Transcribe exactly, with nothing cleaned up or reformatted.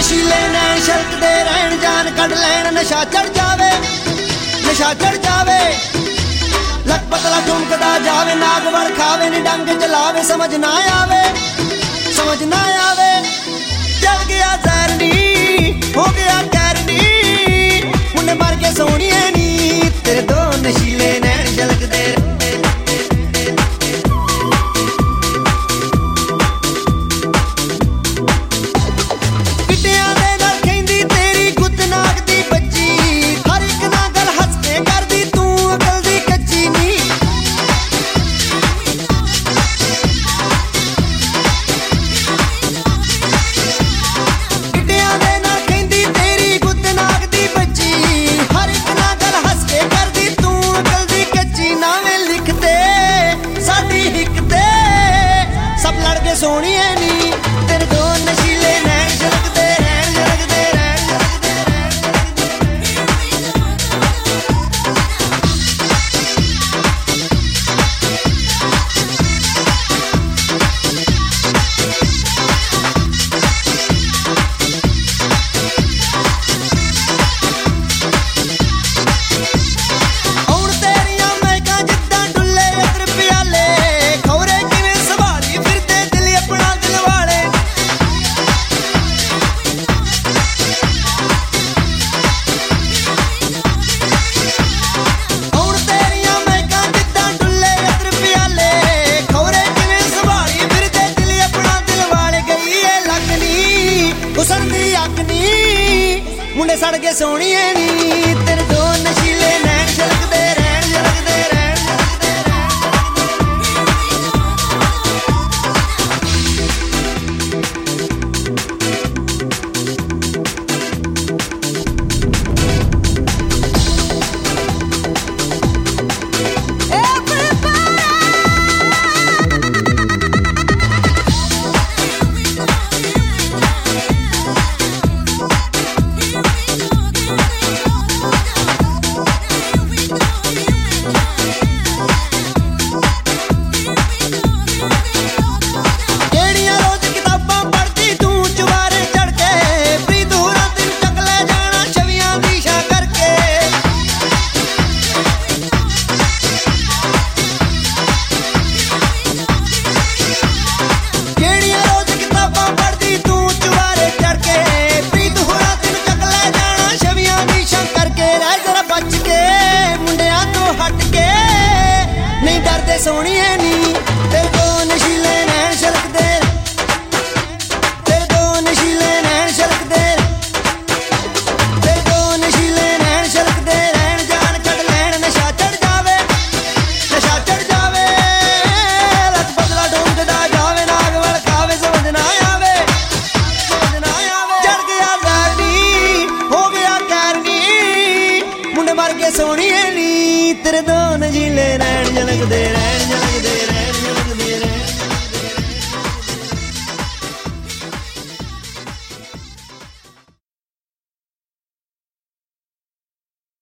नशीले नैन छलकदे रहन जान कढ लैन नशा चढ़ जावे नशा चढ़ जावे लक पतला ठुमकदा जावे नाग वड़ खावे नी डंग चलावे समझ ना आवे समझ ना आवे चल गया जहरनी हो गया कैरनी मुंडे मर के सोनिए नी तेरे दो नशीले नैन छलकदे सोनिए नी तेरे दो नशीले नैन छलकदे रहन छलकदे रहन हुण तेरियां महकां जिद्दां डुल्ले अतर प्याले खौरे किवें संभाली फिरदे मुंडे सड़ के सोनिए नी तेरे दो नशीले नैन छलकदे रहन छलकदे रहन सोनिए नी।